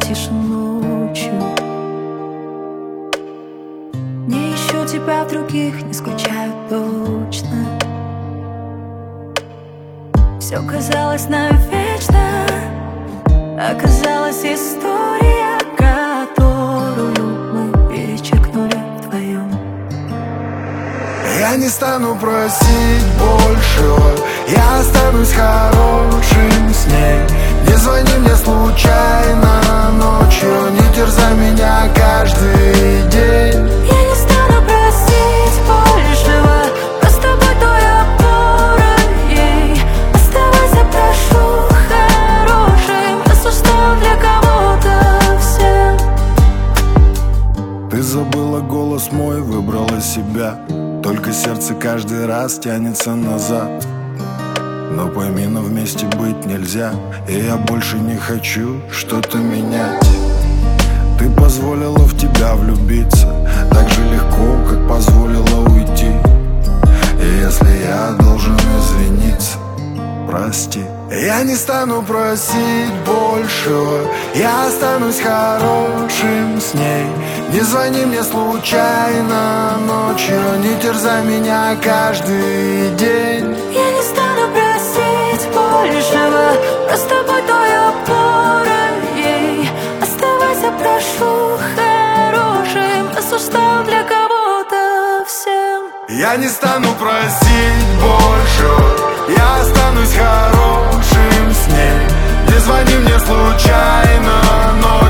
тише ночью. Не ищу тебя в других, не скучаю точно. Все казалось навечно, оказалась история, которую мы перечеркнули вдвоем. Я не стану просить большего, я останусь хорошим с ней. Не звони мне случайно ночью, не терзай меня каждый день. Я не стану просить большего, просто будь той опорой. Оставайся, прошу, хорошим, осуждал для кого-то всем. Ты забыла голос мой, выбрала себя. Только сердце каждый раз тянется назад. Но пойми, но вместе быть нельзя. И я больше не хочу что-то менять. Ты позволила в тебя влюбиться так же легко, как позволила уйти. И если я должен извиниться, прости. Я не стану просить большего, я останусь хорошим с ней. Не звони мне случайно ночью, не терзай меня каждый день. Я не стану просить большего, просто будь той опорой. Оставайся, прошу, хорошим, осуждал для кого-то всем. Я не стану просить большего, я останусь хорошим с ней. Не звони мне случайно ночью.